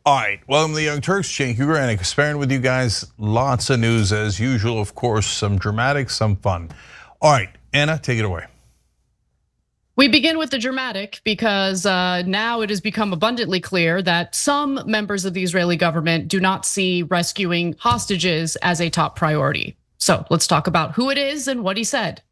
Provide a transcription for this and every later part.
All right, welcome to the Young Turks. Cenk Uygur, sparing with you guys. Lots of news as usual, of course, some dramatic, some fun. All right, Anna, take it away. We begin with the dramatic because now it has become abundantly clear that some members of the Israeli government do not see rescuing hostages as a top priority. So let's talk about who it is and what he said.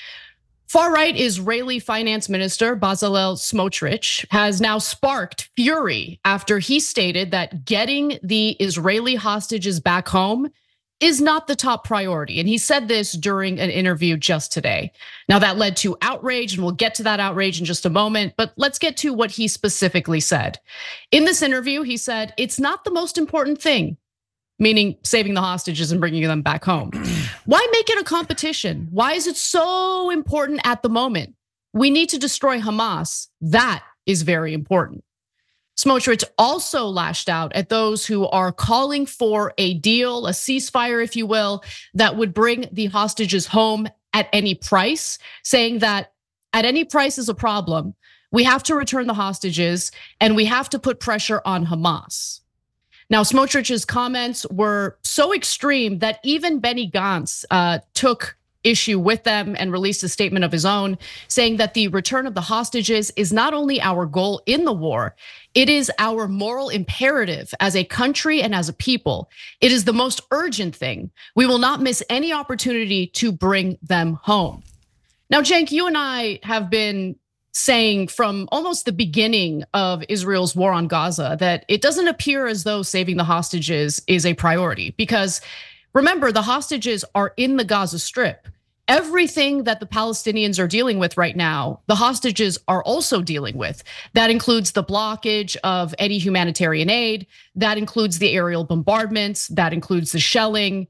Far-right Israeli Finance Minister Bezalel Smotrich has now sparked fury after he stated that getting the Israeli hostages back home is not the top priority. And he said this during an interview just today. Now that led to outrage, and we'll get to that outrage in just a moment, but let's get to what he specifically said. In this interview, he said, it's not the most important thing, meaning saving the hostages and bringing them back home. Why make it a competition? Why is it so important at the moment? We need to destroy Hamas. That is very important. Smotrich also lashed out at those who are calling for a deal, a ceasefire, if you will, that would bring the hostages home at any price, saying that at any price is a problem. We have to return the hostages and we have to put pressure on Hamas. Now, Smotrich's comments were so extreme that even Benny Gantz took issue with them and released a statement of his own, saying that the return of the hostages is not only our goal in the war, it is our moral imperative as a country and as a people. It is the most urgent thing. We will not miss any opportunity to bring them home. Now, Cenk, you and I have been saying from almost the beginning of Israel's war on Gaza that it doesn't appear as though saving the hostages is a priority, because remember, the hostages are in the Gaza Strip. Everything that the Palestinians are dealing with right now, the hostages are also dealing with. That includes the blockage of any humanitarian aid, that includes the aerial bombardments, that includes the shelling.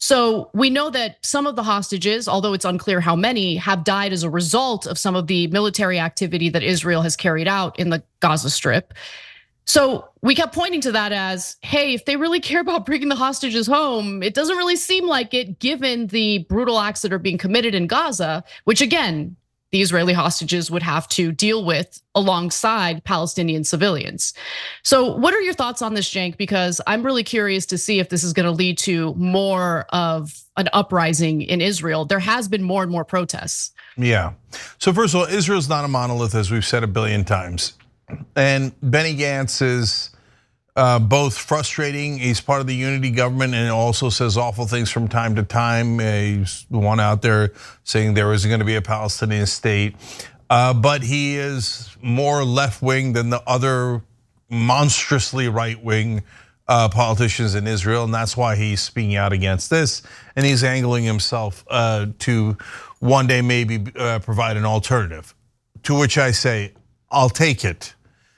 So we know that some of the hostages, although it's unclear how many, have died as a result of some of the military activity that Israel has carried out in the Gaza Strip. So we kept pointing to that as, hey, if they really care about bringing the hostages home, it doesn't really seem like it given the brutal acts that are being committed in Gaza, which again, the Israeli hostages would have to deal with alongside Palestinian civilians. So what are your thoughts on this, Cenk? Because I'm really curious to see if this is gonna lead to more of an uprising in Israel. There has been more and more protests. Yeah, so first of all, Israel's not a monolith, as we've said a billion times. And Benny Gantz is both frustrating. He's part of the unity government and also says awful things from time to time. He's the one out there saying there isn't going to be a Palestinian state. But he is more left-wing than the other monstrously right-wing politicians in Israel. And that's why he's speaking out against this. And he's angling himself to one day maybe provide an alternative. To which I say, I'll take it.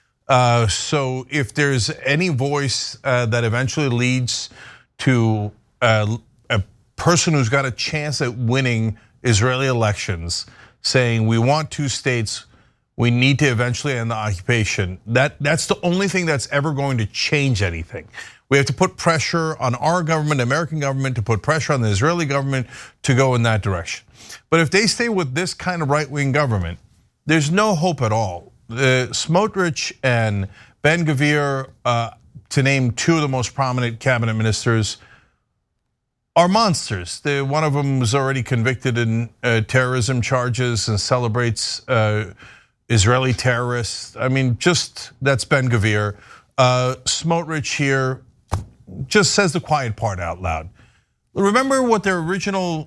So if there's any voice that eventually leads to a person who's got a chance at winning Israeli elections, saying we want two states, we need to eventually end the occupation, that's the only thing that's ever going to change anything. We have to put pressure on our government, American government, to put pressure on the Israeli government to go in that direction. But if they stay with this kind of right-wing government, there's no hope at all. Smotrich and Ben-Gvir, to name two of the most prominent cabinet ministers, are monsters. One of them was already convicted in terrorism charges and celebrates Israeli terrorists. I mean, just that's Ben-Gvir. Smotrich here just says the quiet part out loud. Remember what their original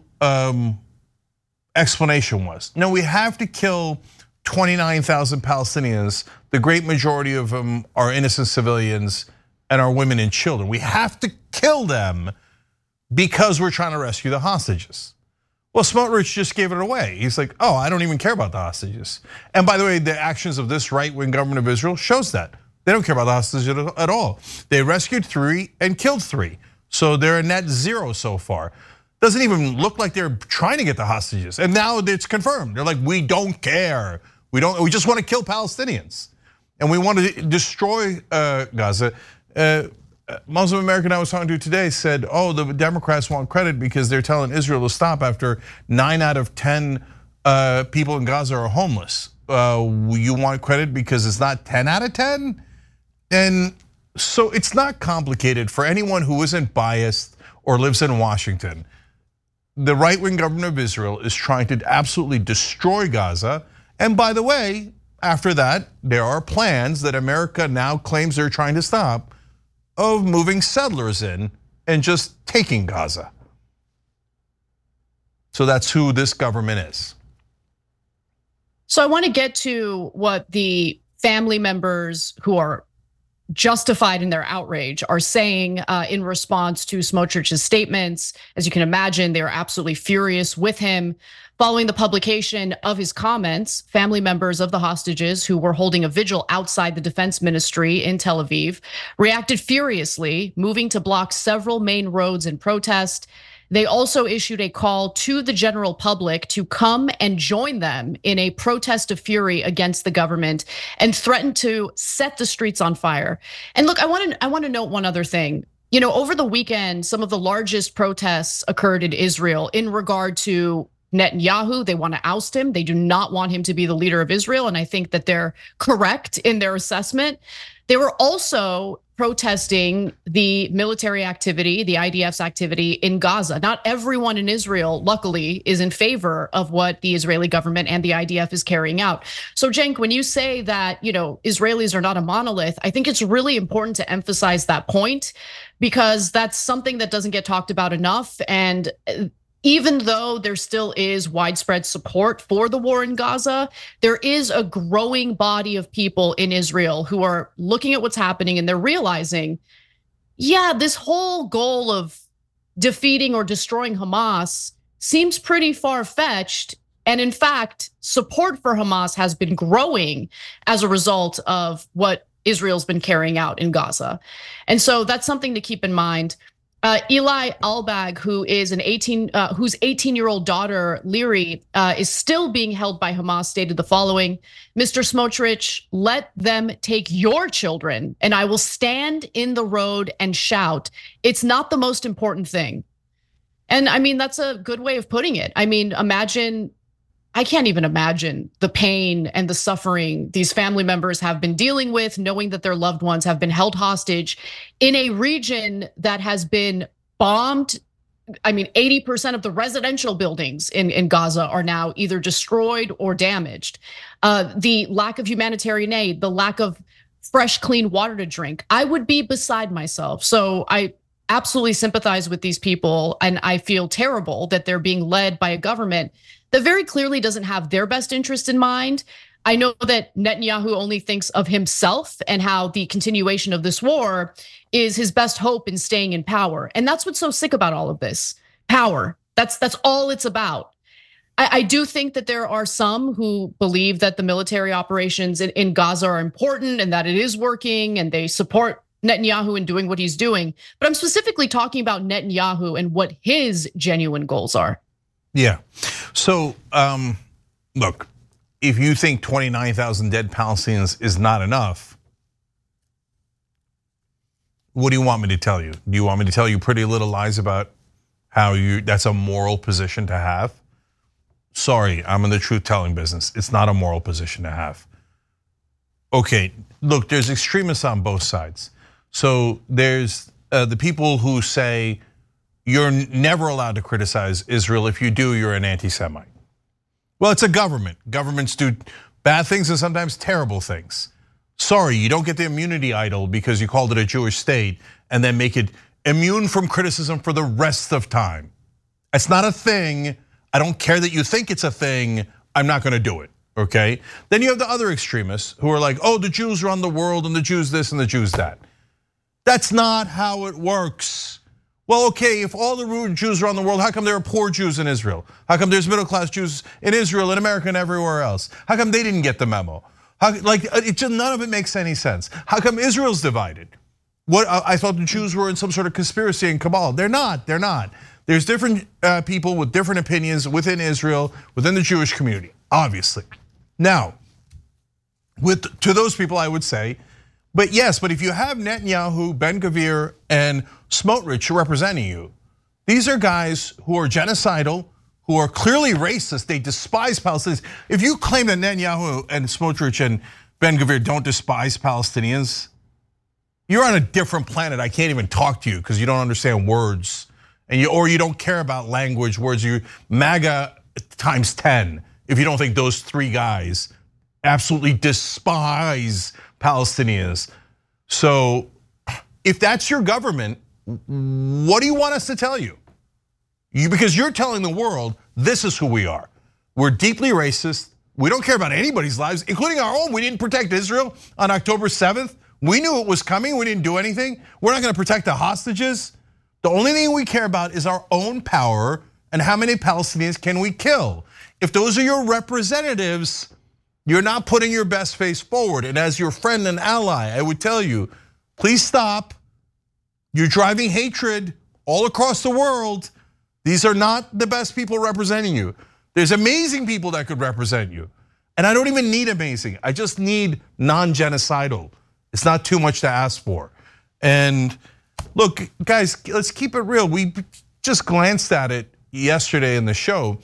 explanation was. No, we have to kill 29,000 Palestinians. The great majority of them are innocent civilians and are women and children. We have to kill them because we're trying to rescue the hostages. Well, Smotrich just gave it away. He's like, oh, I don't even care about the hostages. And by the way, the actions of this right-wing government of Israel shows that. They don't care about the hostages at all. They rescued 3 and killed 3. So they're a net 0 so far. Doesn't even look like they're trying to get the hostages. And now it's confirmed. They're like, we don't care. We just want to kill Palestinians. And we want to destroy Gaza. Muslim American I was talking to today said, oh, the Democrats want credit because they're telling Israel to stop after 9 out of 10 people in Gaza are homeless. You want credit because it's not 10 out of 10? And So it's not complicated for anyone who isn't biased or lives in Washington. The right-wing government of Israel is trying to absolutely destroy Gaza. And by the way, after that, there are plans that America now claims they're trying to stop of moving settlers in and just taking Gaza. So that's who this government is. So I want to get to what the family members who are justified in their outrage are saying in response to Smotrich's statements. As you can imagine, they're absolutely furious with him. Following the publication of his comments, family members of the hostages who were holding a vigil outside the defense ministry in Tel Aviv reacted furiously, moving to block several main roads in protest. They also issued a call to the general public to come and join them in a protest of fury against the government and threatened to set the streets on fire. And look, I want to note one other thing. You know, over the weekend, some of the largest protests occurred in Israel in regard to Netanyahu. They want to oust him. They do not want him to be the leader of Israel. And I think that they're correct in their assessment. They were also protesting the military activity, the IDF's activity in Gaza. Not everyone in Israel, luckily, is in favor of what the Israeli government and the IDF is carrying out. So Cenk, when you say that, Israelis are not a monolith, I think it's really important to emphasize that point because that's something that doesn't get talked about enough. And even though there still is widespread support for the war in Gaza, there is a growing body of people in Israel who are looking at what's happening and they're realizing, yeah, this whole goal of defeating or destroying Hamas seems pretty far-fetched. And in fact, support for Hamas has been growing as a result of what Israel's been carrying out in Gaza. And so that's something to keep in mind. Eli Albag, whose 18-year-old daughter Liri is still being held by Hamas, stated the following: "Mr. Smotrich, let them take your children, and I will stand in the road and shout. It's not the most important thing." And I mean, that's a good way of putting it. I mean, I can't even imagine the pain and the suffering these family members have been dealing with, knowing that their loved ones have been held hostage in a region that has been bombed. I mean, 80% of the residential buildings in Gaza are now either destroyed or damaged. The lack of humanitarian aid, the lack of fresh, clean water to drink. I would be beside myself. So I absolutely sympathize with these people, and I feel terrible that they're being led by a government that very clearly doesn't have their best interest in mind. I know that Netanyahu only thinks of himself and how the continuation of this war is his best hope in staying in power. And that's what's so sick about all of this. Power, that's all it's about. I do think that there are some who believe that the military operations in Gaza are important and that it is working and they support Netanyahu in doing what he's doing. But I'm specifically talking about Netanyahu and what his genuine goals are. Yeah, so look, if you think 29,000 dead Palestinians is not enough, what do you want me to tell you? Do you want me to tell you pretty little lies about how that's a moral position to have? Sorry, I'm in the truth-telling business. It's not a moral position to have. Okay, look, there's extremists on both sides. So there's the people who say, you're never allowed to criticize Israel. If you do, you're an anti-Semite. Well, it's a government. Governments do bad things and sometimes terrible things. Sorry, you don't get the immunity idol because you called it a Jewish state and then make it immune from criticism for the rest of time. It's not a thing. I don't care that you think it's a thing. I'm not gonna do it, okay? Then you have the other extremists who are like, oh, the Jews run the world and the Jews this and the Jews that. That's not how it works. Well, okay, if all the Jews around the world, how come there are poor Jews in Israel? How come there's middle-class Jews in Israel, in America, and everywhere else? How come they didn't get the memo? None of it makes any sense. How come Israel's divided? What I thought the Jews were in some sort of conspiracy and cabal. They're not. There's different people with different opinions within Israel, within the Jewish community, obviously. Now, to those people, I would say, but if you have Netanyahu, Ben-Gvir, and Smotrich representing you, these are guys who are genocidal, who are clearly racist. They despise Palestinians. If you claim that Netanyahu and Smotrich and Ben-Gvir don't despise Palestinians, You're on a different planet. I can't even talk to you because you don't understand words, or you don't care about language words. You MAGA times 10. If you don't think those three guys absolutely despise Palestinians. So if that's your government, what do you want us to tell you? Because you're telling the world, this is who we are. We're deeply racist. We don't care about anybody's lives, including our own. We didn't protect Israel on October 7th. We knew it was coming. We didn't do anything. We're not going to protect the hostages. The only thing we care about is our own power and how many Palestinians can we kill. If those are your representatives, you're not putting your best face forward. And as your friend and ally, I would tell you, please stop. You're driving hatred all across the world. These are not the best people representing you. There's amazing people that could represent you. And I don't even need amazing. I just need non-genocidal. It's not too much to ask for. And look, guys, let's keep it real. We just glanced at it yesterday in the show.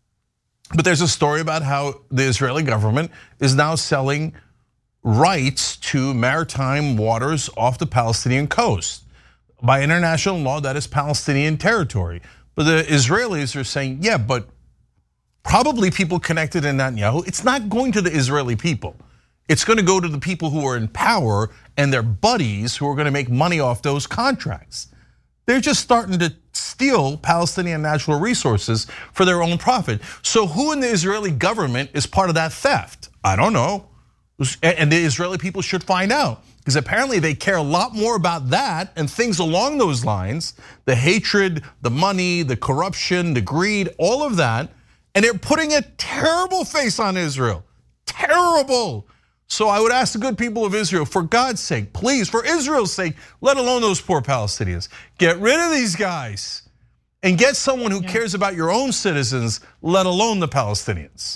But there's a story about how the Israeli government is now selling rights to maritime waters off the Palestinian coast. By international law, that is Palestinian territory. But the Israelis are saying, yeah, but probably people connected to Netanyahu, it's not going to the Israeli people. It's going to go to the people who are in power and their buddies who are going to make money off those contracts. They're just starting to steal Palestinian natural resources for their own profit. So who in the Israeli government is part of that theft? I don't know. And the Israeli people should find out, because apparently they care a lot more about that and things along those lines, the hatred, the money, the corruption, the greed, all of that. And they're putting a terrible face on Israel, terrible. So I would ask the good people of Israel, for God's sake, please, for Israel's sake, let alone those poor Palestinians, get rid of these guys and get someone who cares about your own citizens, let alone the Palestinians.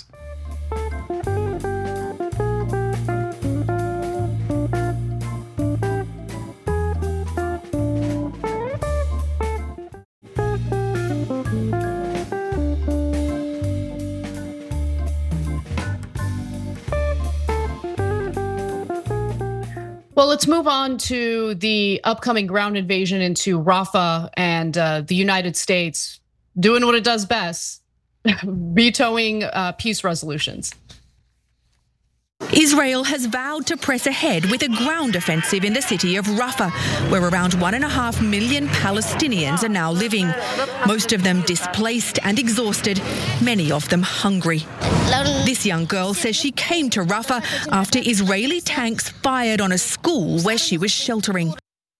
Well, let's move on to the upcoming ground invasion into Rafah and the United States doing what it does best, vetoing peace resolutions. Israel has vowed to press ahead with a ground offensive in the city of Rafah, where around 1.5 million Palestinians are now living. Most of them displaced and exhausted, many of them hungry. This young girl says she came to Rafah after Israeli tanks fired on a school where she was sheltering.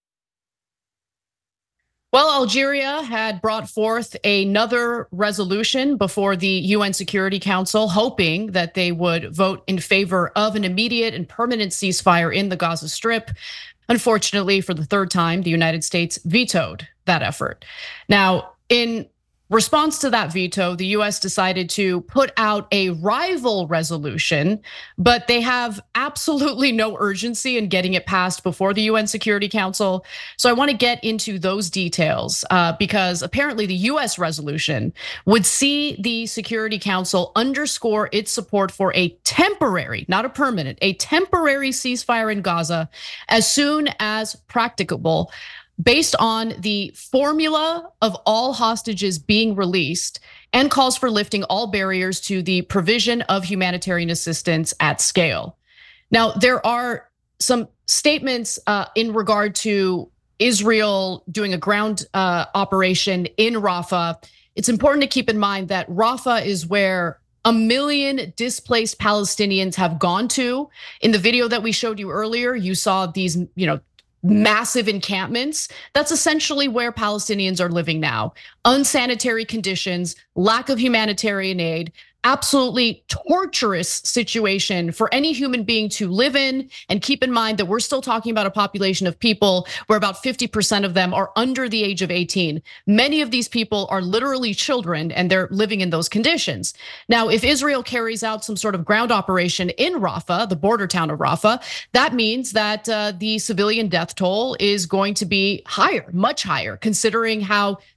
Well, Algeria had brought forth another resolution before the UN Security Council, hoping that they would vote in favor of an immediate and permanent ceasefire in the Gaza Strip. Unfortunately, for the third time, the United States vetoed that effort. Now, in response to that veto, the US decided to put out a rival resolution, but they have absolutely no urgency in getting it passed before the UN Security Council. So I want to get into those details because apparently the US resolution would see the Security Council underscore its support for a temporary, not a permanent, a temporary ceasefire in Gaza as soon as practicable, based on the formula of all hostages being released, and calls for lifting all barriers to the provision of humanitarian assistance at scale. Now, there are some statements in regard to Israel doing a ground operation in Rafah. It's important to keep in mind that Rafah is where 1 million displaced Palestinians have gone to. In the video that we showed you earlier, you saw these, massive encampments. That's essentially where Palestinians are living now. Unsanitary conditions, lack of humanitarian aid, absolutely torturous situation for any human being to live in. And keep in mind that we're still talking about a population of people where about 50% of them are under the age of 18. Many of these people are literally children and they're living in those conditions. Now, if Israel carries out some sort of ground operation in Rafah, the border town of Rafah, that means that the civilian death toll is going to be higher, much higher, considering how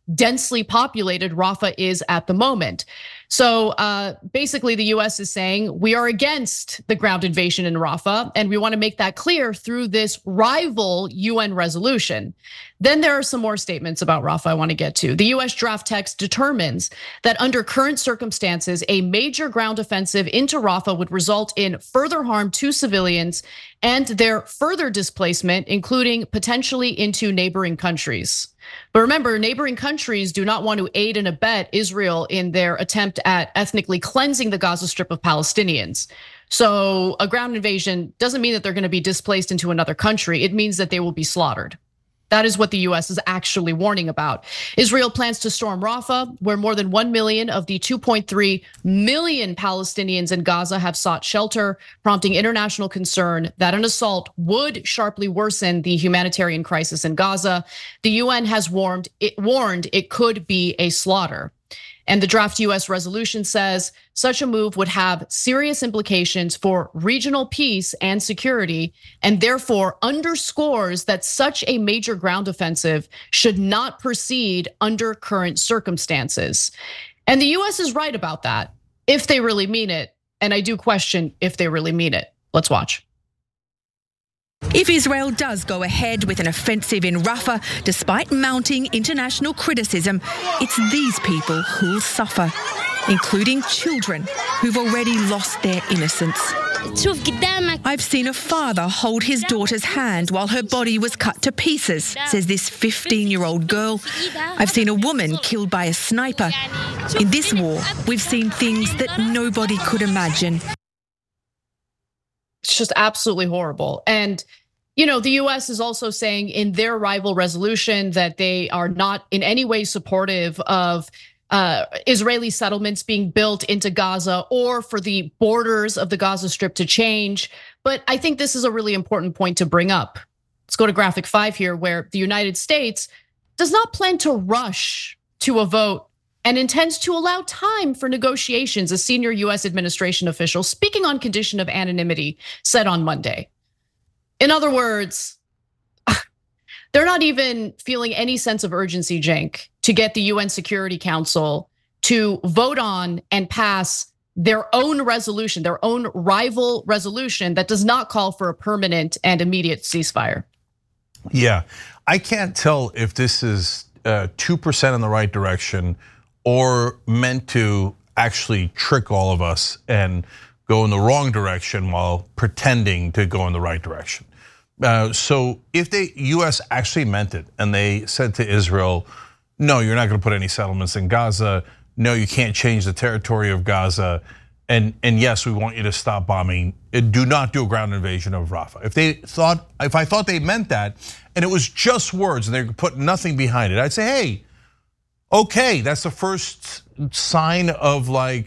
densely populated Rafah is at the moment. So basically, the US is saying we are against the ground invasion in Rafah, and we want to make that clear through this rival UN resolution. Then there are some more statements about Rafah I want to get to. The US draft text determines that under current circumstances, a major ground offensive into Rafah would result in further harm to civilians and their further displacement, including potentially into neighboring countries. But remember, neighboring countries do not want to aid and abet Israel in their attempt at ethnically cleansing the Gaza Strip of Palestinians. So a ground invasion doesn't mean that they're going to be displaced into another country. It means that they will be slaughtered. That is what the US is actually warning about. Israel plans to storm Rafah, where more than 1 million of the 2.3 million Palestinians in Gaza have sought shelter, prompting international concern that an assault would sharply worsen the humanitarian crisis in Gaza. The UN has warned it could be a slaughter. And the draft US resolution says such a move would have serious implications for regional peace and security, and therefore underscores that such a major ground offensive should not proceed under current circumstances. And the US is right about that, if they really mean it. And I do question if they really mean it. Let's watch. If Israel does go ahead with an offensive in Rafah, despite mounting international criticism, it's these people who'll suffer, including children who've already lost their innocence. I've seen a father hold his daughter's hand while her body was cut to pieces, says this 15-year-old girl. I've seen a woman killed by a sniper. In this war, we've seen things that nobody could imagine. It's just absolutely horrible. And the US is also saying in their rival resolution that they are not in any way supportive of Israeli settlements being built into Gaza or for the borders of the Gaza Strip to change. But I think this is a really important point to bring up. Let's go to graphic 5 here, where the United States does not plan to rush to a vote and intends to allow time for negotiations, a senior US administration official speaking on condition of anonymity said on Monday. In other words, they're not even feeling any sense of urgency, Cenk, to get the UN Security Council to vote on and pass their own resolution, their own rival resolution that does not call for a permanent and immediate ceasefire. Yeah, I can't tell if this is 2% in the right direction or meant to actually trick all of us and go in the wrong direction while pretending to go in the right direction. So if the US actually meant it and they said to Israel, no, you're not gonna put any settlements in Gaza, no, you can't change the territory of Gaza, and yes, we want you to stop bombing, do not do a ground invasion of Rafah. If I thought they meant that, and it was just words and they put nothing behind it, I'd say, hey, okay, that's the first sign of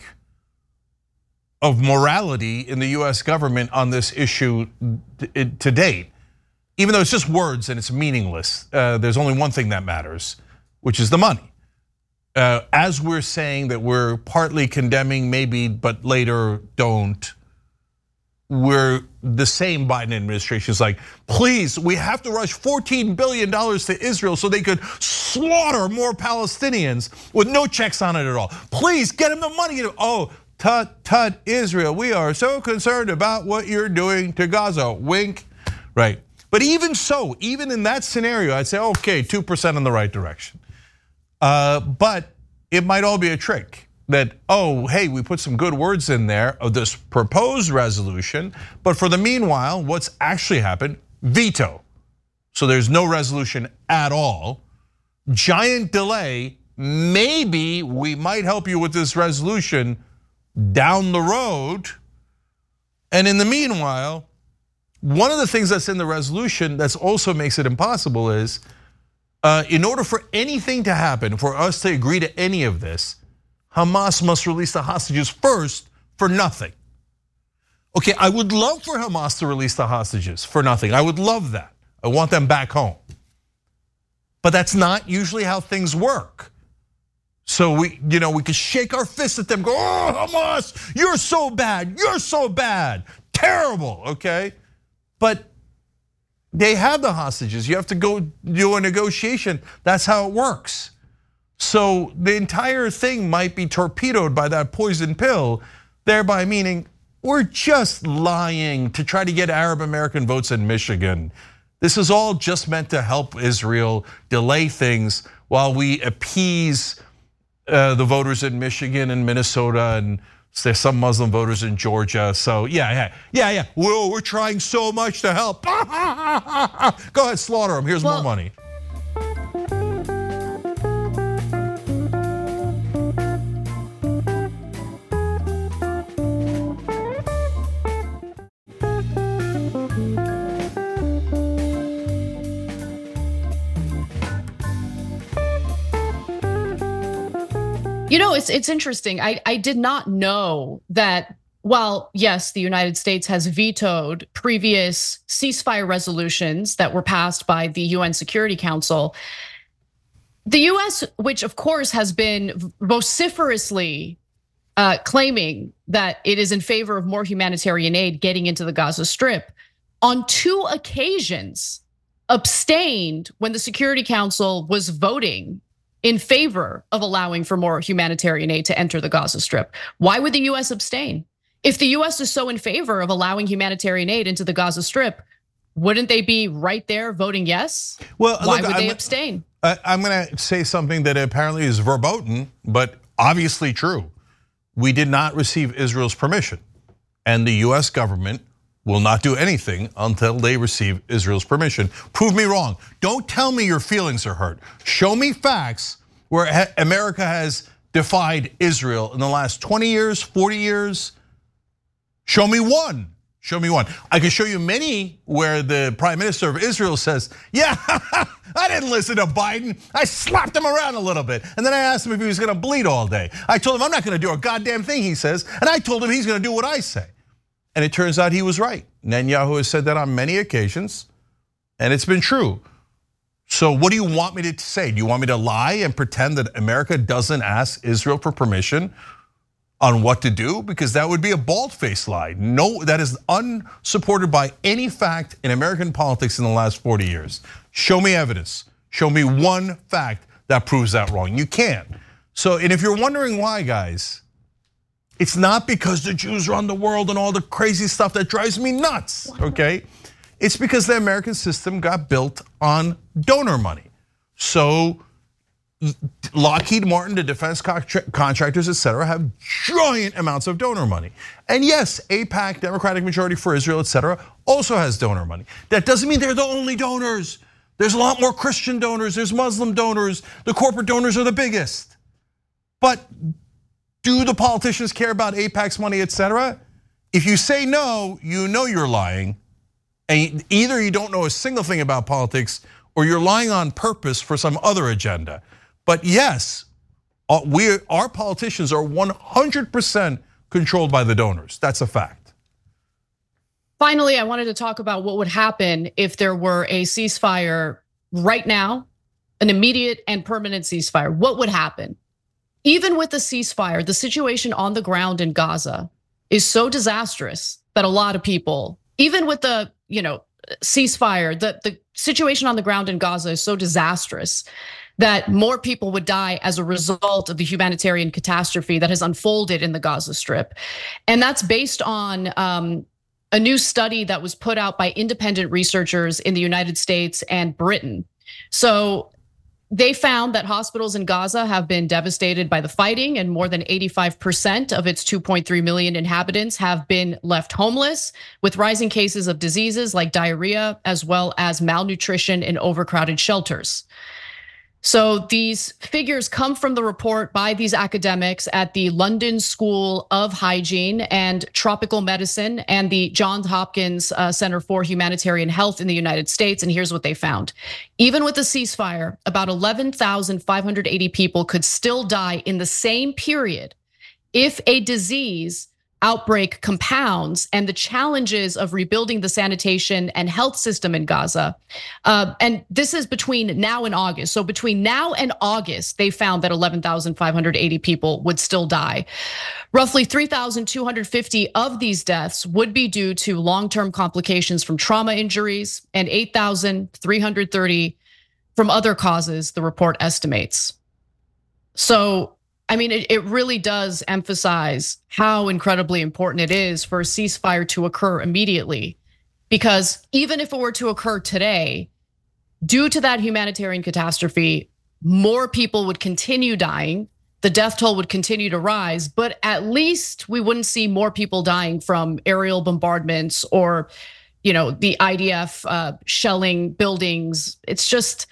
morality in the US government on this issue to date. Even though it's just words and it's meaningless, there's only one thing that matters, which is the money. As we're saying that we're partly condemning maybe, but later don't, we're the same Biden administration is like, please, we have to rush $14 billion to Israel so they could slaughter more Palestinians with no checks on it at all. Please get them the money. Oh, tut, Israel, we are so concerned about what you're doing to Gaza, wink, right? But even so, even in that scenario, I'd say, okay, 2% in the right direction. But it might all be a trick that, oh, hey, we put some good words in there of this proposed resolution, but for the meanwhile, what's actually happened? Veto. So there's no resolution at all. Giant delay, maybe we might help you with this resolution down the road. And in the meanwhile, one of the things that's in the resolution that also makes it impossible is, in order for anything to happen, for us to agree to any of this, Hamas must release the hostages first for nothing. Okay, I would love for Hamas to release the hostages for nothing. I would love that. I want them back home. But that's not usually how things work. So we could shake our fists at them, go, oh, Hamas, you're so bad, terrible, okay? But they have the hostages. You have to go do a negotiation. That's how it works. So the entire thing might be torpedoed by that poison pill, thereby meaning we're just lying to try to get Arab American votes in Michigan. This is all just meant to help Israel delay things while we appease the voters in Michigan and Minnesota, and there's some Muslim voters in Georgia. So yeah. Whoa, we're trying so much to help. Go ahead, slaughter them. Here's more money. You know, it's interesting. I did not know that while, yes, the United States has vetoed previous ceasefire resolutions that were passed by the UN Security Council, the US, which of course has been vociferously claiming that it is in favor of more humanitarian aid getting into the Gaza Strip, on 2 occasions abstained when the Security Council was voting in favor of allowing for more humanitarian aid to enter the Gaza Strip. Why would the US abstain? If the US is so in favor of allowing humanitarian aid into the Gaza Strip, wouldn't they be right there voting yes? Well, why would they abstain? I'm gonna say something that apparently is verboten, but obviously true. We did not receive Israel's permission, and the US government will not do anything until they receive Israel's permission. Prove me wrong. Don't tell me your feelings are hurt. Show me facts where America has defied Israel in the last 20 years, 40 years. Show me one. Show me one. I can show you many where the prime minister of Israel says, yeah, I didn't listen to Biden. I slapped him around a little bit. And then I asked him if he was gonna bleed all day. I told him I'm not gonna do a goddamn thing, he says. And I told him he's gonna do what I say. And it turns out he was right. Netanyahu has said that on many occasions, and it's been true. So what do you want me to say? Do you want me to lie and pretend that America doesn't ask Israel for permission on what to do? Because that would be a bald-faced lie. No, that is unsupported by any fact in American politics in the last 40 years. Show me evidence. Show me one fact that proves that wrong. You can't. So, and if you're wondering why, guys, it's not because the Jews run the world and all the crazy stuff that drives me nuts, okay? It's because the American system got built on donor money. So Lockheed Martin, the defense contractors, et cetera, have giant amounts of donor money. And yes, AIPAC, Democratic Majority for Israel, et cetera, also has donor money. That doesn't mean they're the only donors. There's a lot more Christian donors, there's Muslim donors, the corporate donors are the biggest. But do the politicians care about AIPAC's money, et cetera? If you say no, you know you're lying. And either you don't know a single thing about politics or you're lying on purpose for some other agenda. But yes, our politicians are 100% controlled by the donors. That's a fact. Finally, I wanted to talk about what would happen if there were a ceasefire right now, an immediate and permanent ceasefire. What would happen? Even with the ceasefire, the situation on the ground in Gaza is so disastrous that a lot of people, even with the ceasefire, the situation on the ground in Gaza is so disastrous that more people would die as a result of the humanitarian catastrophe that has unfolded in the Gaza Strip. And that's based on a new study that was put out by independent researchers in the United States and Britain. So they found that hospitals in Gaza have been devastated by the fighting, and more than 85% of its 2.3 million inhabitants have been left homeless, with rising cases of diseases like diarrhea, as well as malnutrition in overcrowded shelters. So these figures come from the report by these academics at the London School of Hygiene and Tropical Medicine and the Johns Hopkins Center for Humanitarian Health in the United States. And here's what they found. Even with the ceasefire, about 11,580 people could still die in the same period if a disease outbreak compounds and the challenges of rebuilding the sanitation and health system in Gaza. And this is between now and August. So between now and August, they found that 11,580 people would still die. Roughly 3,250 of these deaths would be due to long-term complications from trauma injuries, and 8,330 from other causes, the report estimates. So, I mean, it really does emphasize how incredibly important it is for a ceasefire to occur immediately. Because even if it were to occur today, due to that humanitarian catastrophe, more people would continue dying. The death toll would continue to rise, but at least we wouldn't see more people dying from aerial bombardments or, the IDF shelling buildings. It's just,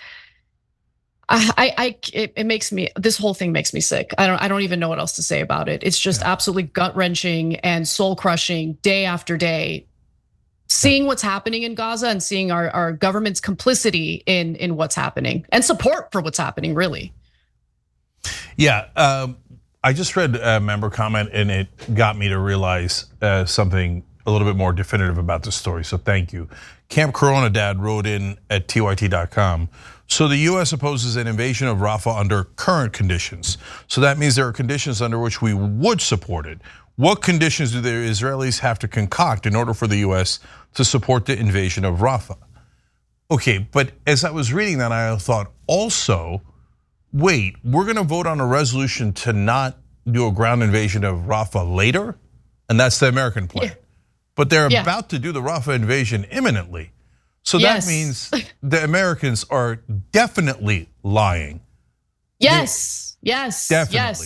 it makes me, this whole thing makes me sick. I don't even know what else to say about it. It's just absolutely gut wrenching and soul crushing day after day. Seeing what's happening in Gaza and seeing our government's complicity in what's happening and support for what's happening, really. Yeah, I just read a member comment and it got me to realize something a little bit more definitive about this story, so thank you. Camp Corona Dad wrote in at tyt.com. So the US opposes an invasion of Rafah under current conditions. So that means there are conditions under which we would support it. What conditions do the Israelis have to concoct in order for the US to support the invasion of Rafah? Okay, but as I was reading that, I thought also, wait, we're gonna vote on a resolution to not do a ground invasion of Rafah later? And that's the American plan. Yeah. But they're about to do the Rafah invasion imminently. So that means the Americans are definitely lying. Yes, definitely.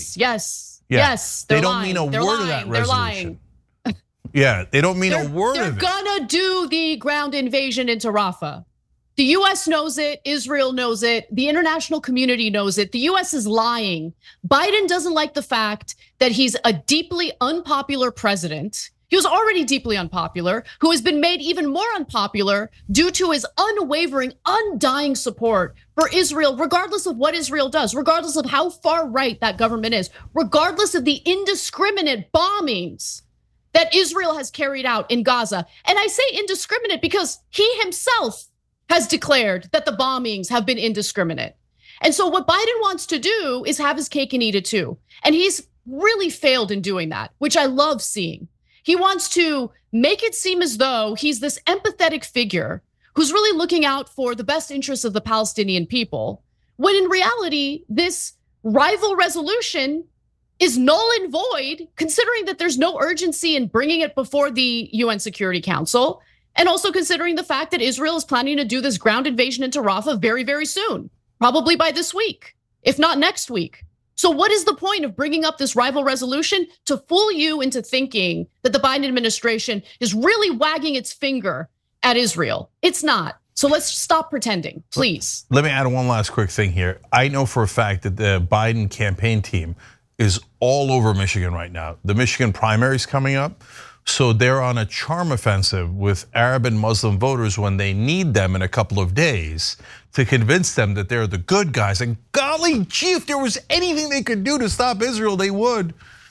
Yes, they don't mean a word of that resolution. Yeah, they don't mean a word of it. They're gonna do the ground invasion into Rafah. The US knows it, Israel knows it, the international community knows it. The US is lying. Biden doesn't like the fact that he's a deeply unpopular president. He was already deeply unpopular, who has been made even more unpopular due to his unwavering, undying support for Israel, regardless of what Israel does, regardless of how far right that government is, regardless of the indiscriminate bombings that Israel has carried out in Gaza. And I say indiscriminate because he himself has declared that the bombings have been indiscriminate. And so what Biden wants to do is have his cake and eat it too. And he's really failed in doing that, which I love seeing. He wants to make it seem as though he's this empathetic figure who's really looking out for the best interests of the Palestinian people, when in reality, this rival resolution is null and void, considering that there's no urgency in bringing it before the UN Security Council, and also considering the fact that Israel is planning to do this ground invasion into Rafah very, very soon, probably by this week, if not next week. So what is the point of bringing up this rival resolution? To fool you into thinking that the Biden administration is really wagging its finger at Israel. It's not. So let's stop pretending, please. Let me add one last quick thing here. I know for a fact that the Biden campaign team is all over Michigan right now. The Michigan primary is coming up. So they're on a charm offensive with Arab and Muslim voters when they need them in a couple of days to convince them that they're the good guys. And golly gee, if there was anything they could do to stop Israel, they would.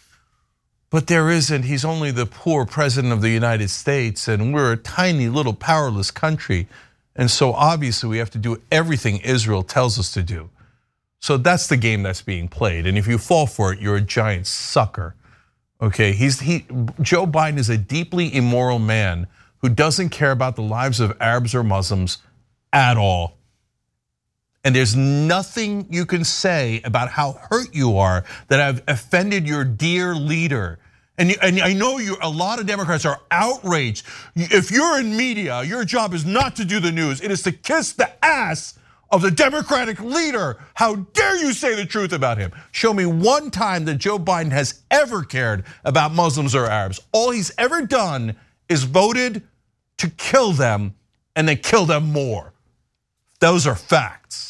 But there isn't. He's only the poor president of the United States, and we're a tiny little powerless country. And so obviously we have to do everything Israel tells us to do. So that's the game that's being played. And if you fall for it, you're a giant sucker. Okay, Joe Biden is a deeply immoral man who doesn't care about the lives of Arabs or Muslims at all. And there's nothing you can say about how hurt you are that have offended your dear leader. And I know a lot of Democrats are outraged. If you're in media, your job is not to do the news. It is to kiss the ass of the Democratic leader. How dare you say the truth about him? Show me one time that Joe Biden has ever cared about Muslims or Arabs. All he's ever done is voted to kill them and then kill them more. Those are facts.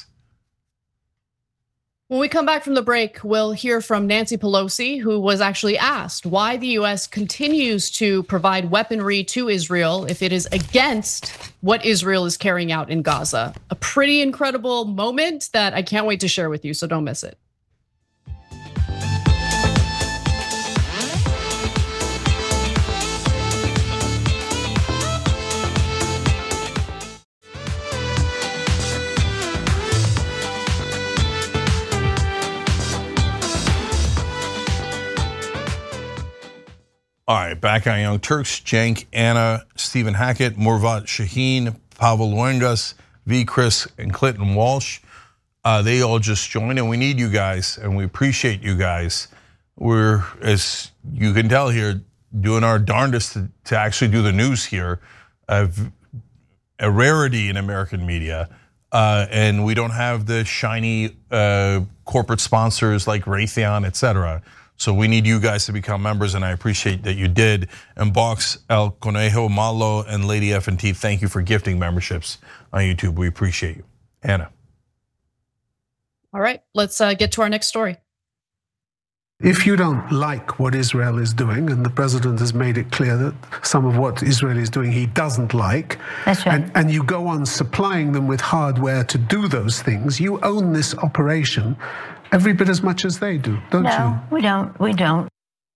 When we come back from the break, we'll hear from Nancy Pelosi, who was actually asked why the US continues to provide weaponry to Israel if it is against what Israel is carrying out in Gaza. A pretty incredible moment that I can't wait to share with you, so don't miss it. All right, back on Young Turks, Cenk, Anna, Stephen Hackett, Murvat Shaheen, Pavel Luengas, V. Chris, and Clinton Walsh. They all just joined, and we need you guys, and we appreciate you guys. We're, as you can tell here, doing our darndest to actually do the news here, a rarity in American media. And we don't have the shiny corporate sponsors like Raytheon, et cetera. So we need you guys to become members, and I appreciate that you did. And Box, El Conejo, Malo, and Lady F&T, thank you for gifting memberships on YouTube. We appreciate you. Anna. All right, let's get to our next story. If you don't like what Israel is doing, and the president has made it clear that some of what Israel is doing he doesn't like, that's right. and you go on supplying them with hardware to do those things, you own this operation every bit as much as they do, don't you? No, we don't. We don't.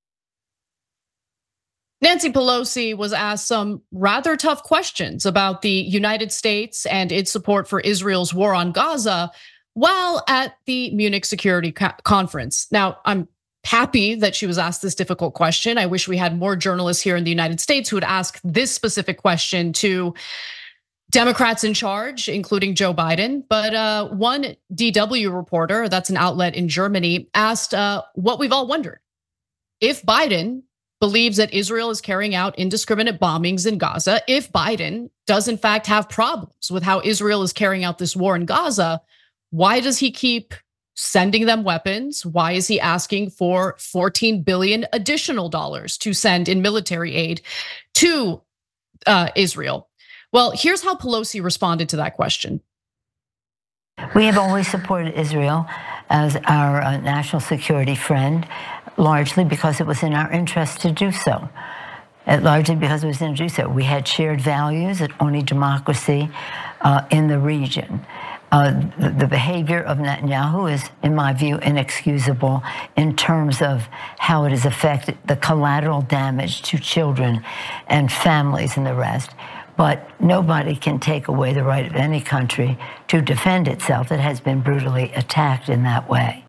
Nancy Pelosi was asked some rather tough questions about the United States and its support for Israel's war on Gaza while at the Munich Security Conference. Now, I'm happy that she was asked this difficult question. I wish we had more journalists here in the United States who would ask this specific question to Democrats in charge, including Joe Biden. But one DW reporter, that's an outlet in Germany, asked what we've all wondered. If Biden believes that Israel is carrying out indiscriminate bombings in Gaza, if Biden does in fact have problems with how Israel is carrying out this war in Gaza, why does he keep sending them weapons? Why is he asking for $14 billion additional dollars to send in military aid to Israel? Well, here's how Pelosi responded to that question. We have always supported Israel as our national security friend, largely because it was in our interest to do so. Largely because it was in to do so. We had shared values that only democracy in the region. The behavior of Netanyahu is, in my view, inexcusable in terms of how it has affected the collateral damage to children and families and the rest. But nobody can take away the right of any country to defend itself that has been brutally attacked in that way.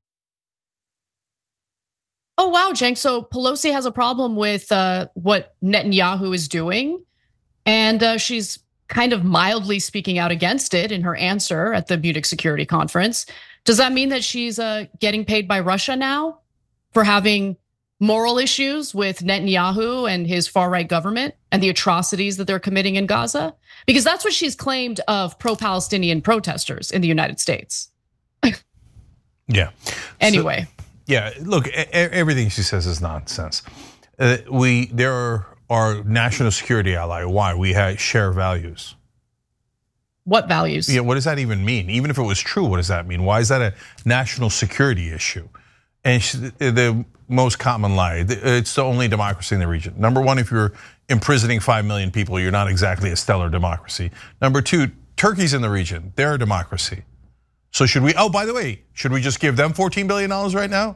Oh, wow, Cenk. So Pelosi has a problem with what Netanyahu is doing, and she's kind of mildly speaking out against it in her answer at the Munich Security Conference. Does that mean that she's getting paid by Russia now for having moral issues with Netanyahu and his far-right government and the atrocities that they're committing in Gaza? Because that's what she's claimed of pro-Palestinian protesters in the United States. Yeah. Anyway. Yeah, look, everything she says is nonsense. There are national security ally. Why? We share values. What values? Yeah, what does that even mean? Even if it was true, what does that mean? Why is that a national security issue? And the most common lie, it's the only democracy in the region. Number one, if you're imprisoning 5 million people, you're not exactly a stellar democracy. Number two, Turkey's in the region, they're a democracy. So should we, oh, by the way, should we just give them $14 billion right now?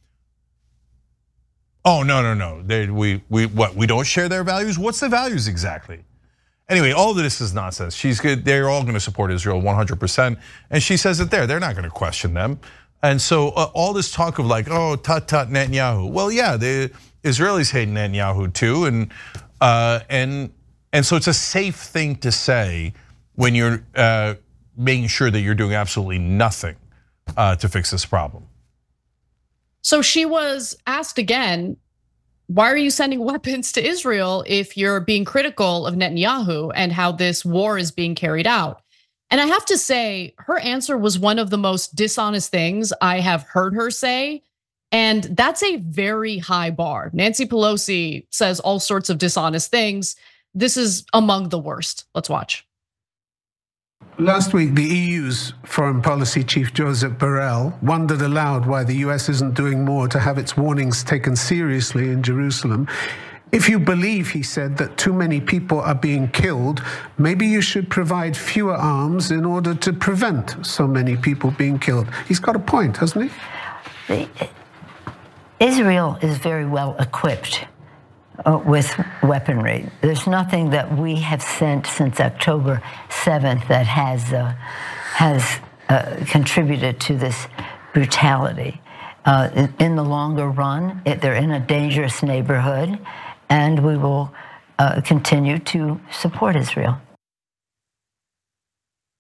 Oh, no. We don't share their values? What's the values exactly? Anyway, all of this is nonsense. They're all gonna support Israel 100%. And she says it there, they're not gonna question them. And so all this talk of like, oh, tut Netanyahu. Well, yeah, the Israelis hate Netanyahu too. And so it's a safe thing to say when you're making sure that you're doing absolutely nothing to fix this problem. So she was asked again, why are you sending weapons to Israel if you're being critical of Netanyahu and how this war is being carried out? And I have to say, her answer was one of the most dishonest things I have heard her say. And that's a very high bar. Nancy Pelosi says all sorts of dishonest things. This is among the worst. Let's watch. Last week, the EU's foreign policy chief, Josep Borrell, wondered aloud why the US isn't doing more to have its warnings taken seriously in Jerusalem. If you believe, he said, that too many people are being killed, maybe you should provide fewer arms in order to prevent so many people being killed. He's got a point, hasn't he? Israel is very well equipped with weaponry. There's nothing that we have sent since October 7th that has contributed to this brutality. In the longer run, they're in a dangerous neighborhood, and we will continue to support Israel.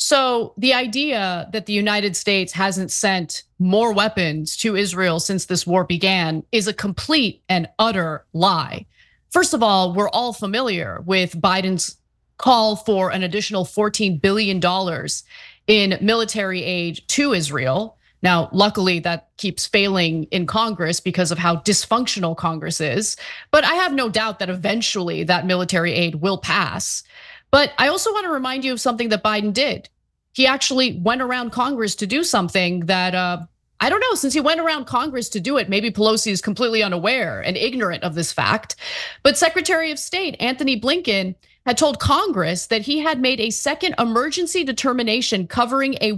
So the idea that the United States hasn't sent more weapons to Israel since this war began is a complete and utter lie. First of all, we're all familiar with Biden's call for an additional $14 billion in military aid to Israel. Now, luckily, that keeps failing in Congress because of how dysfunctional Congress is. But I have no doubt that eventually that military aid will pass. But I also want to remind you of something that Biden did. He actually went around Congress to do something that, I don't know, since he went around Congress to do it, maybe Pelosi is completely unaware and ignorant of this fact. But Secretary of State Antony Blinken had told Congress that he had made a second emergency determination covering a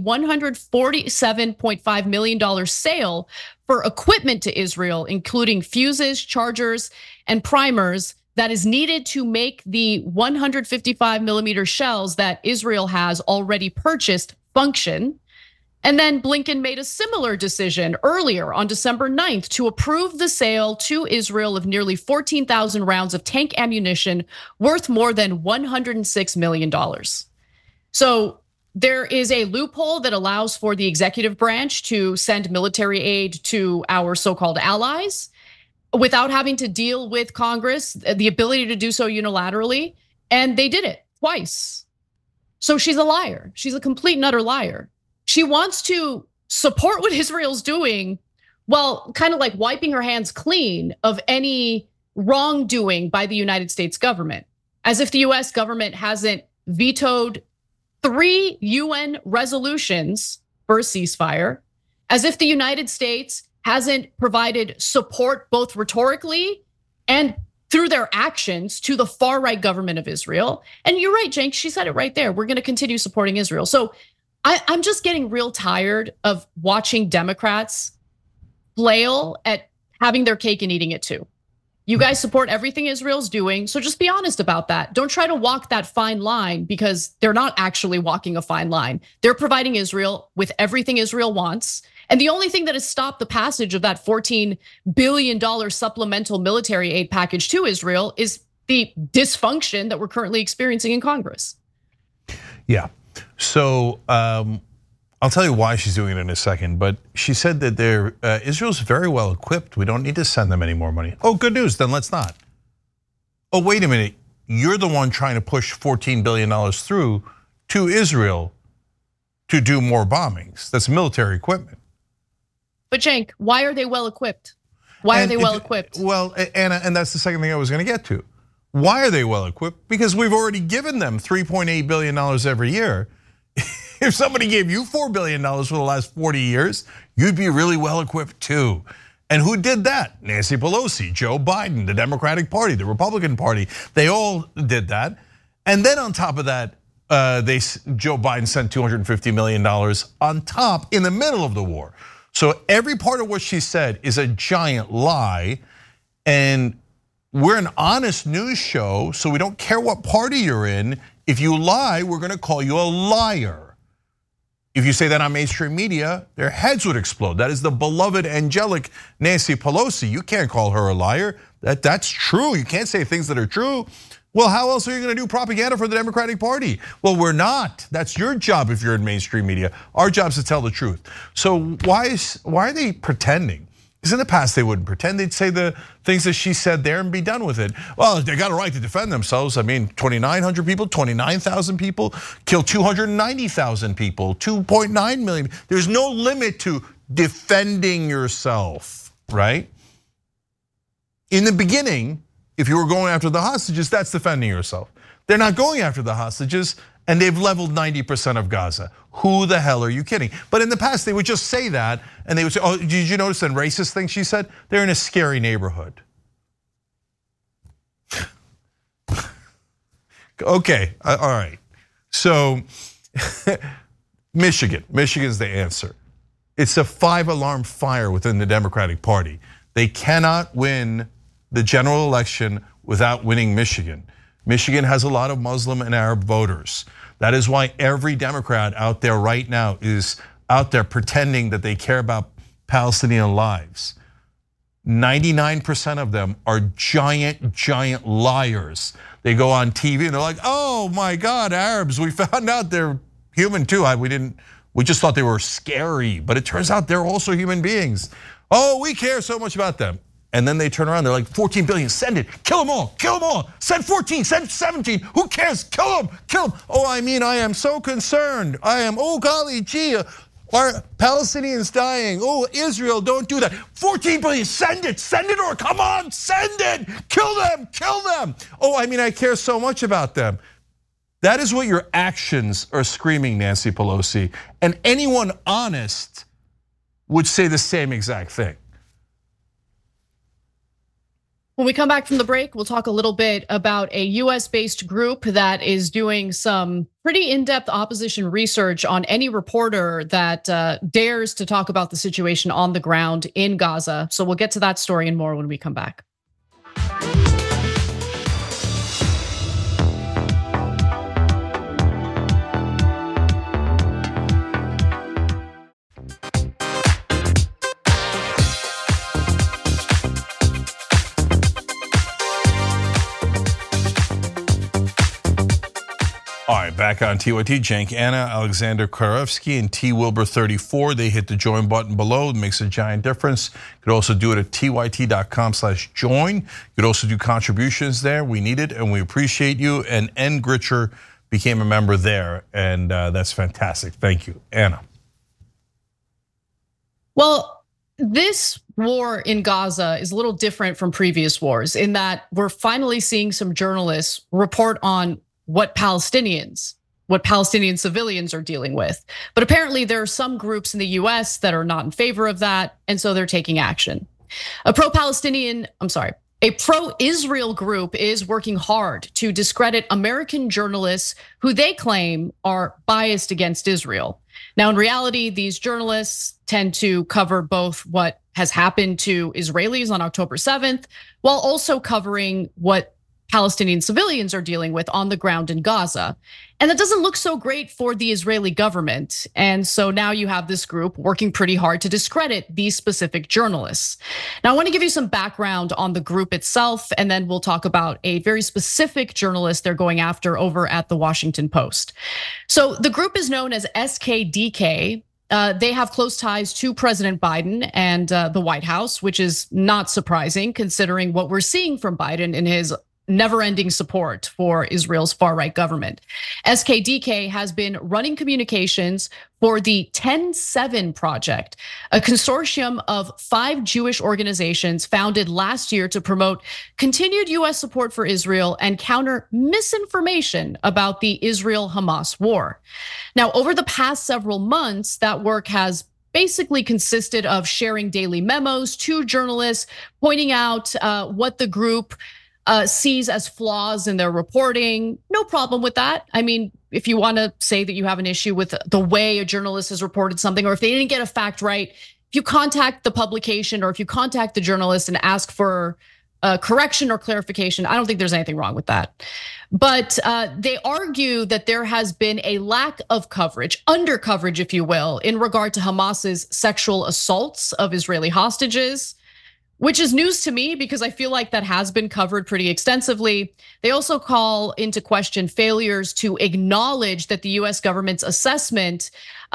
$147.5 million sale for equipment to Israel, including fuses, chargers, and primers that is needed to make the 155 millimeter shells that Israel has already purchased function. And then Blinken made a similar decision earlier on December 9th to approve the sale to Israel of nearly 14,000 rounds of tank ammunition worth more than $106 million. So there is a loophole that allows for the executive branch to send military aid to our so-called allies without having to deal with Congress, the ability to do so unilaterally. And they did it twice. So she's a liar. She's a complete and utter liar. She wants to support what Israel's doing while kind of like wiping her hands clean of any wrongdoing by the United States government, as if the US government hasn't vetoed 3 UN resolutions for a ceasefire, as if the United States hasn't provided support both rhetorically and through their actions to the far right government of Israel. And you're right, Cenk, she said it right there. We're gonna continue supporting Israel. So I'm just getting real tired of watching Democrats flail at having their cake and eating it too. You guys support everything Israel's doing, so just be honest about that. Don't try to walk that fine line because they're not actually walking a fine line. They're providing Israel with everything Israel wants. And the only thing that has stopped the passage of that $14 billion supplemental military aid package to Israel is the dysfunction that we're currently experiencing in Congress. Yeah. So I'll tell you why she's doing it in a second, but she said that Israel's very well equipped. We don't need to send them any more money. Oh, good news, then let's not. Oh, wait a minute. You're the one trying to push $14 billion through to Israel to do more bombings. That's military equipment. But Cenk, why are they well equipped? Why are they well equipped? Well, Anna, and that's the second thing I was going to get to. Why are they well equipped? Because we've already given them $3.8 billion every year. If somebody gave you $4 billion for the last 40 years, you'd be really well equipped too. And who did that? Nancy Pelosi, Joe Biden, the Democratic Party, the Republican Party, they all did that. And then on top of that, Joe Biden sent $250 million on top in the middle of the war. So every part of what she said is a giant lie. And we're an honest news show, so we don't care what party you're in. If you lie, we're gonna call you a liar. If you say that on mainstream media, their heads would explode. That is the beloved angelic Nancy Pelosi. You can't call her a liar. That's true. You can't say things that are true. Well, how else are you gonna do propaganda for the Democratic Party? Well, we're not. That's your job if you're in mainstream media. Our job is to tell the truth. So why are they pretending? Because in the past they wouldn't pretend. They'd say the things that she said there and be done with it. Well, they got a right to defend themselves. I mean, 2,900 people, 29,000 people, killed 290,000 people, 2.9 million. There's no limit to defending yourself, right? In the beginning, if you were going after the hostages, that's defending yourself. They're not going after the hostages, and they've leveled 90% of Gaza. Who the hell are you kidding? But in the past, they would just say that, and they would say, oh, did you notice that racist thing she said? They're in a scary neighborhood. Okay, all right. So Michigan's the answer. It's a 5-alarm fire within the Democratic Party. They cannot win the general election without winning Michigan. Michigan has a lot of Muslim and Arab voters. That is why every Democrat out there right now is out there pretending that they care about Palestinian lives. 99% of them are giant liars. They go on TV and they're like, oh my God, Arabs, we found out they're human too. We just thought they were scary, but it turns out they're also human beings. Oh, we care so much about them. And then they turn around, they're like, 14 billion, send it, kill them all, send 14, send 17, who cares, kill them. Oh, I mean, I am so concerned. Oh golly gee, are Palestinians dying? Oh, Israel, don't do that. 14 billion, send it, or come on, send it, kill them. Oh, I mean, I care so much about them. That is what your actions are screaming, Nancy Pelosi. And anyone honest would say the same exact thing. When we come back from the break, we'll talk a little bit about a US-based group that is doing some pretty in-depth opposition research on any reporter that dares to talk about the situation on the ground in Gaza. So we'll get to that story and more when we come back. All right, back on TYT, Cenk Anna, Alexander Karevsky, and T Wilbur 34. They hit the join button below. It makes a giant difference. You could also do it at tyt.com/join. You could also do contributions there. We need it and we appreciate you. And N. Gritcher became a member there, and that's fantastic. Thank you, Anna. Well, this war in Gaza is a little different from previous wars in that we're finally seeing some journalists report on what Palestinian civilians are dealing with. But apparently there are some groups in the US that are not in favor of that, and so they're taking action. A pro-Israel group is working hard to discredit American journalists who they claim are biased against Israel. Now, in reality, these journalists tend to cover both what has happened to Israelis on October 7th, while also covering what Palestinian civilians are dealing with on the ground in Gaza. And that doesn't look so great for the Israeli government. And so now you have this group working pretty hard to discredit these specific journalists. Now, I want to give you some background on the group itself, and then we'll talk about a very specific journalist they're going after over at the Washington Post. So the group is known as SKDK. They have close ties to President Biden and the White House, which is not surprising considering what we're seeing from Biden in his never-ending support for Israel's far-right government. SKDK has been running communications for the 10-7 Project, a consortium of 5 Jewish organizations founded last year to promote continued US support for Israel and counter misinformation about the Israel-Hamas war. Now, over the past several months, that work has basically consisted of sharing daily memos to journalists, pointing out what the group sees as flaws in their reporting. No problem with that. I mean, if you want to say that you have an issue with the way a journalist has reported something, or if they didn't get a fact right, if you contact the publication or if you contact the journalist and ask for a correction or clarification, I don't think there's anything wrong with that. But they argue that there has been a lack of coverage, under coverage, if you will, in regard to Hamas's sexual assaults of Israeli hostages, which is news to me because I feel like that has been covered pretty extensively. They also call into question failures to acknowledge that the US government's assessment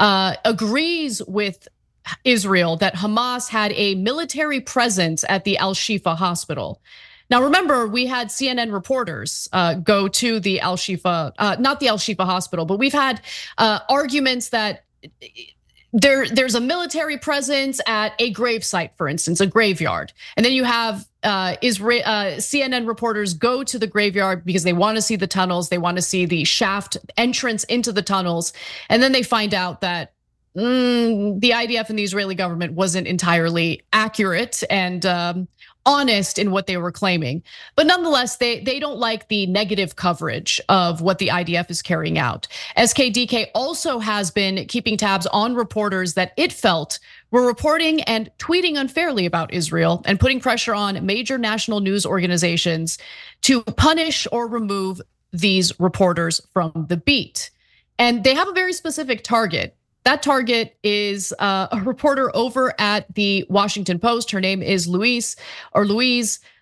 agrees with Israel that Hamas had a military presence at the Al-Shifa hospital. Now, remember, we had CNN reporters go to the Al-Shifa, not the Al-Shifa hospital, but we've had arguments that there's a military presence at a gravesite, for instance, a graveyard. And then you have CNN reporters go to the graveyard because they want to see the tunnels, they want to see the shaft entrance into the tunnels. And then they find out that the IDF and the Israeli government wasn't entirely accurate and honest in what they were claiming. But nonetheless, they don't like the negative coverage of what the IDF is carrying out. SKDK also has been keeping tabs on reporters that it felt were reporting and tweeting unfairly about Israel and putting pressure on major national news organizations to punish or remove these reporters from the beat. And they have a very specific target. That target is a reporter over at the Washington Post. Her name is Louise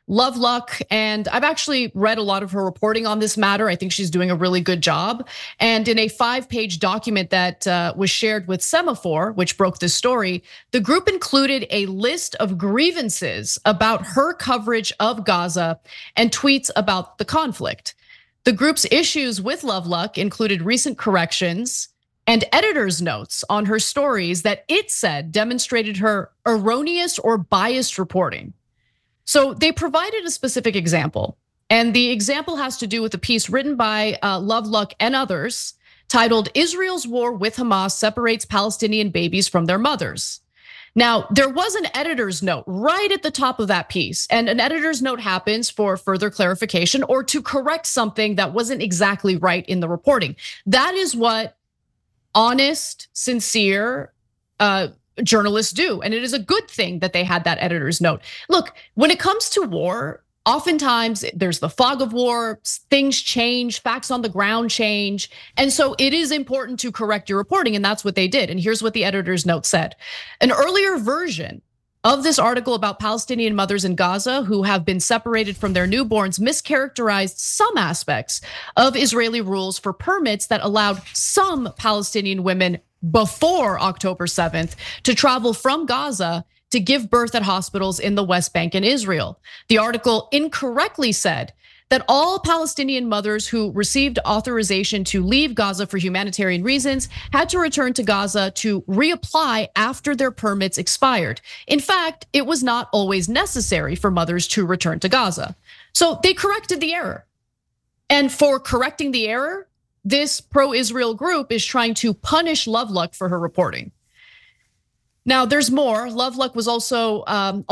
Lovelock, and I've actually read a lot of her reporting on this matter. I think she's doing a really good job. And in a 5-page document that was shared with Semafor, which broke this story, the group included a list of grievances about her coverage of Gaza and tweets about the conflict. The group's issues with Lovelock included recent corrections and editor's notes on her stories that it said demonstrated her erroneous or biased reporting. So they provided a specific example, and the example has to do with a piece written by Lovelock and others titled "Israel's War with Hamas Separates Palestinian Babies from Their Mothers." Now, there was an editor's note right at the top of that piece, and an editor's note happens for further clarification or to correct something that wasn't exactly right in the reporting. That is what honest, sincere journalists do. And it is a good thing that they had that editor's note. Look, when it comes to war, oftentimes there's the fog of war, things change, facts on the ground change. And so it is important to correct your reporting, and that's what they did. And here's what the editor's note said. An earlier version of this article about Palestinian mothers in Gaza who have been separated from their newborns mischaracterized some aspects of Israeli rules for permits that allowed some Palestinian women before October 7th to travel from Gaza to give birth at hospitals in the West Bank and Israel. The article incorrectly said that all Palestinian mothers who received authorization to leave Gaza for humanitarian reasons had to return to Gaza to reapply after their permits expired. In fact, it was not always necessary for mothers to return to Gaza. So they corrected the error. And for correcting the error, this pro-Israel group is trying to punish Lovelock for her reporting. Now, there's more. Lovelock was also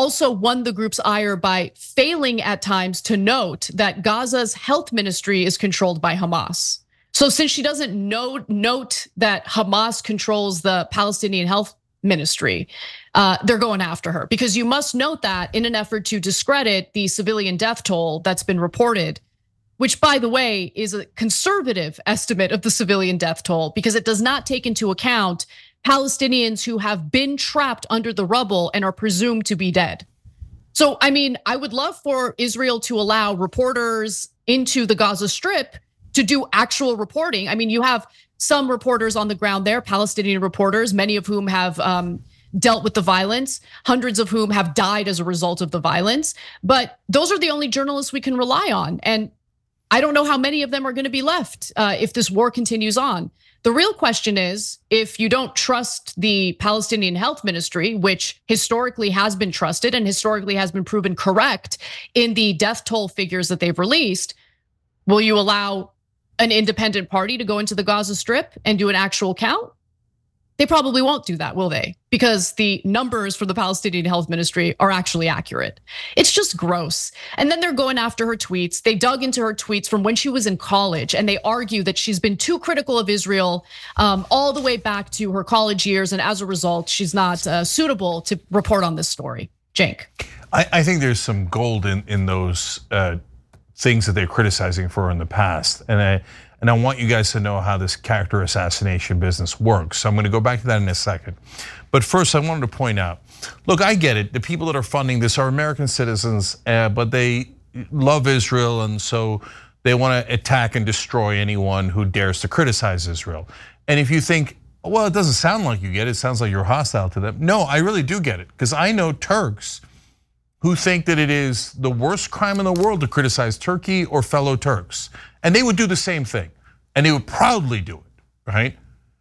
won the group's ire by failing at times to note that Gaza's health ministry is controlled by Hamas. So since she doesn't note that Hamas controls the Palestinian health ministry, they're going after her, because you must note that in an effort to discredit the civilian death toll that's been reported, which, by the way, is a conservative estimate of the civilian death toll because it does not take into account Palestinians who have been trapped under the rubble and are presumed to be dead. So, I mean, I would love for Israel to allow reporters into the Gaza Strip to do actual reporting. I mean, you have some reporters on the ground there, Palestinian reporters, many of whom have dealt with the violence, hundreds of whom have died as a result of the violence. But those are the only journalists we can rely on. And I don't know how many of them are going to be left if this war continues on. The real question is, if you don't trust the Palestinian health ministry, which historically has been trusted and historically has been proven correct in the death toll figures that they've released, will you allow an independent party to go into the Gaza Strip and do an actual count? They probably won't do that, will they? Because the numbers for the Palestinian health ministry are actually accurate. It's just gross. And then they're going after her tweets. They dug into her tweets from when she was in college, and they argue that she's been too critical of Israel all the way back to her college years. And as a result, she's not suitable to report on this story. Cenk. I think there's some gold in those things that they're criticizing for in the past. And I want you guys to know how this character assassination business works. So I'm gonna go back to that in a second. But first, I wanted to point out, look, I get it. The people that are funding this are American citizens, but they love Israel, and so they want to attack and destroy anyone who dares to criticize Israel. And if you think, well, it doesn't sound like you get it, it sounds like you're hostile to them. No, I really do get it, because I know Turks who think that it is the worst crime in the world to criticize Turkey or fellow Turks. And they would do the same thing, and they would proudly do it, right?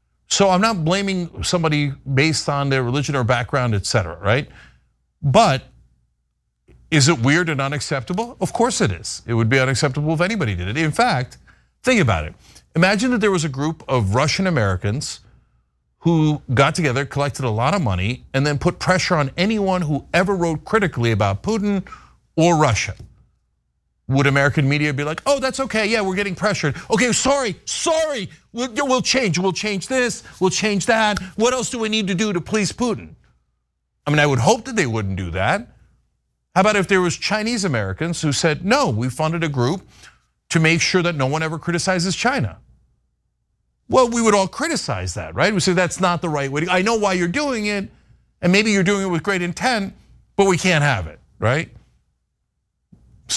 So I'm not blaming somebody based on their religion or background, etc., right? But is it weird and unacceptable? Of course it is. It would be unacceptable if anybody did it. In fact, think about it. Imagine that there was a group of Russian Americans who got together, collected a lot of money, and then put pressure on anyone who ever wrote critically about Putin or Russia. Would American media be like, oh, that's okay, yeah, we're getting pressured. Okay, sorry, we'll change this, we'll change that. What else do we need to do to please Putin? I mean, I would hope that they wouldn't do that. How about if there was Chinese Americans who said, no, we funded a group to make sure that no one ever criticizes China? Well, we would all criticize that, right? We say that's not the right way. I know why you're doing it, and maybe you're doing it with great intent, but we can't have it, right?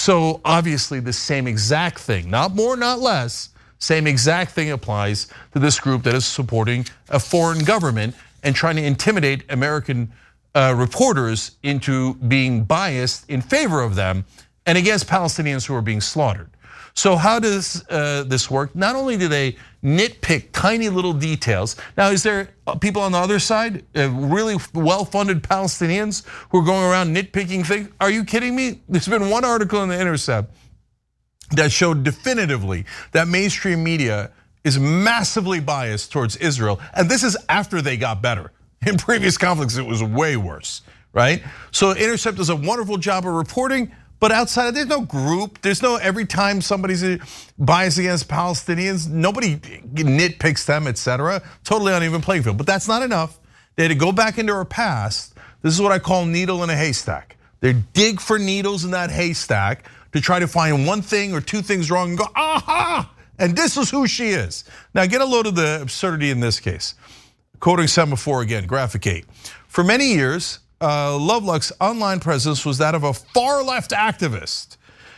So obviously the same exact thing, not more, not less, same exact thing applies to this group that is supporting a foreign government and trying to intimidate American reporters into being biased in favor of them and against Palestinians who are being slaughtered. So how does this work? Not only do they nitpick tiny little details. Now, is there people on the other side, really well-funded Palestinians who are going around nitpicking things? Are you kidding me? There's been one article in The Intercept that showed definitively that mainstream media is massively biased towards Israel. And this is after they got better. In previous conflicts, it was way worse, right? So Intercept does a wonderful job of reporting, but outside of, there's no group, there's no every time somebody's biased against Palestinians, nobody nitpicks them, etc. Totally uneven playing field, but that's not enough. They had to go back into our past. This is what I call needle in a haystack. They dig for needles in that haystack to try to find one thing or two things wrong and go, aha, and this is who she is. Now get a load of the absurdity in this case. Quoting Semaphore again, graphic 8. For many years, Lovelock's online presence was that of a far left activist.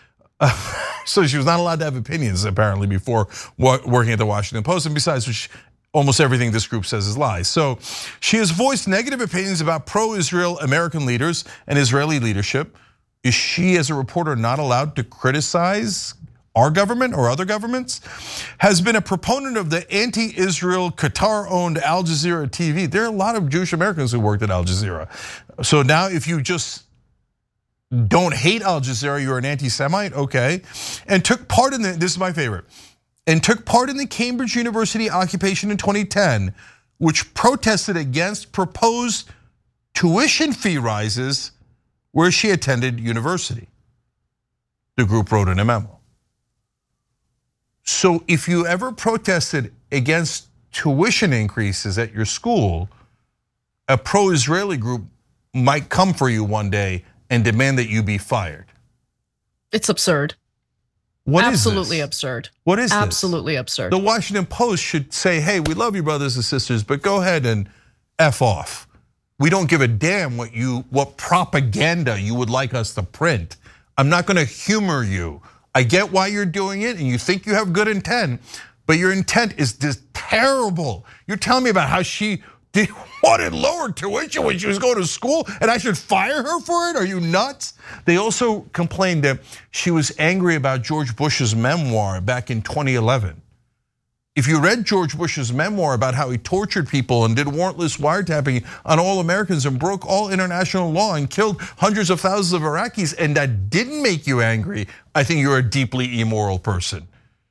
So she was not allowed to have opinions apparently before working at the Washington Post, and besides which, almost everything this group says is lies. So she has voiced negative opinions about pro-Israel American leaders and Israeli leadership. Is she, as a reporter, not allowed to criticize our government or other governments? Has been a proponent of the anti-Israel Qatar-owned Al Jazeera TV. There are a lot of Jewish Americans who worked at Al Jazeera. So now if you just don't hate Al Jazeera, you're an anti-Semite, okay. And took part in this is my favorite, and took part in the Cambridge University occupation in 2010, which protested against proposed tuition fee rises where she attended university. The group wrote in a memo. So if you ever protested against tuition increases at your school, a pro-Israeli group might come for you one day and demand that you be fired. It's absurd. What Absolutely is this? absurd. What is Absolutely this? absurd. The Washington Post should say, hey, we love you brothers and sisters, but go ahead and F off. We don't give a damn what propaganda you would like us to print. I'm not gonna humor you. I get why you're doing it and you think you have good intent, but your intent is just terrible. You're telling me about how she wanted lower tuition when she was going to school and I should fire her for it? Are you nuts? They also complained that she was angry about George Bush's memoir back in 2011. If you read George Bush's memoir about how he tortured people and did warrantless wiretapping on all Americans and broke all international law and killed hundreds of thousands of Iraqis, and that didn't make you angry, I think you're a deeply immoral person.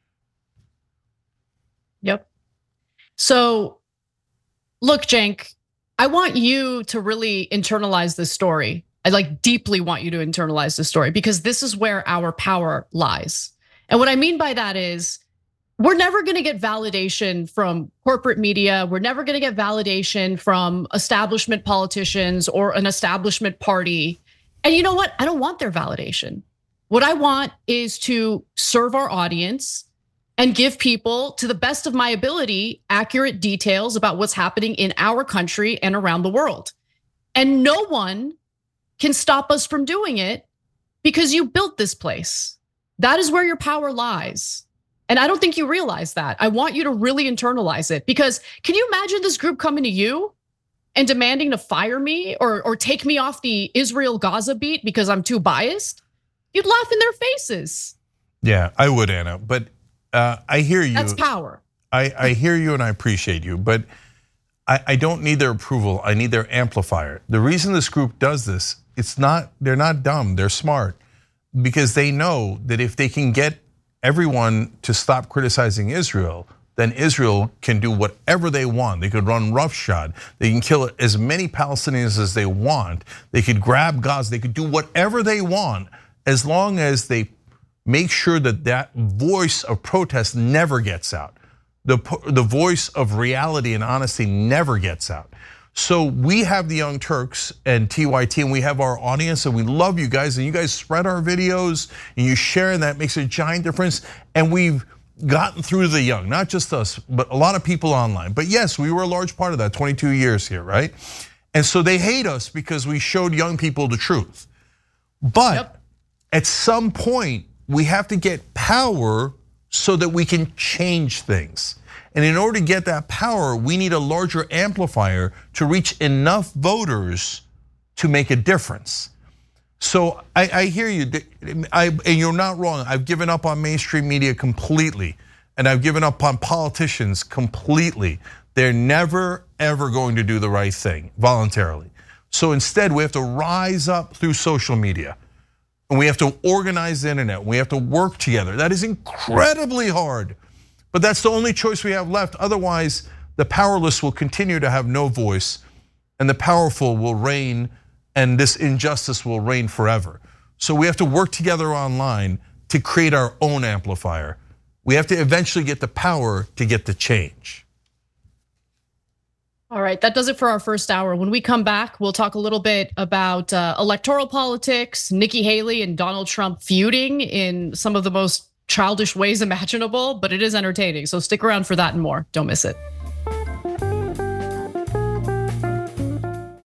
Yep. So look, Cenk, I want you to really internalize this story. I deeply want you to internalize this story because this is where our power lies. And what I mean by that is, we're never gonna get validation from corporate media. We're never gonna get validation from establishment politicians or an establishment party. And you know what? I don't want their validation. What I want is to serve our audience and give people, to the best of my ability, accurate details about what's happening in our country and around the world. And no one can stop us from doing it because you built this place. That is where your power lies. And I don't think you realize that. I want you to really internalize it because can you imagine this group coming to you and demanding to fire me or take me off the Israel-Gaza beat because I'm too biased? You'd laugh in their faces. Yeah, I would, Anna, but I hear you. That's power. I hear you and I appreciate you, but I don't need their approval, I need their amplifier. The reason this group does this, they're not dumb, they're smart. Because they know that if they can get everyone to stop criticizing Israel, then Israel can do whatever they want. They could run roughshod. They can kill as many Palestinians as they want. They could grab Gaza. They could do whatever they want as long as they make sure that that voice of protest never gets out. The voice of reality and honesty never gets out. So we have the Young Turks and TYT, and we have our audience, and we love you guys, and you guys spread our videos, and you share, and that makes a giant difference. And we've gotten through the young, not just us, but a lot of people online. But yes, we were a large part of that, 22 years here, right? And so they hate us because we showed young people the truth. But At some point, we have to get power so that we can change things. And in order to get that power, we need a larger amplifier to reach enough voters to make a difference. So I hear you, and you're not wrong. I've given up on mainstream media completely, and I've given up on politicians completely. They're never, ever going to do the right thing voluntarily. So instead, we have to rise up through social media, and we have to organize the internet. We have to work together. That is incredibly hard, but that's the only choice we have left. Otherwise, the powerless will continue to have no voice, and the powerful will reign, and this injustice will reign forever. So we have to work together online to create our own amplifier. We have to eventually get the power to get the change. All right, that does it for our first hour. When we come back, we'll talk a little bit about electoral politics, Nikki Haley and Donald Trump feuding in some of the most childish ways imaginable, but it is entertaining. So stick around for that and more. Don't miss it.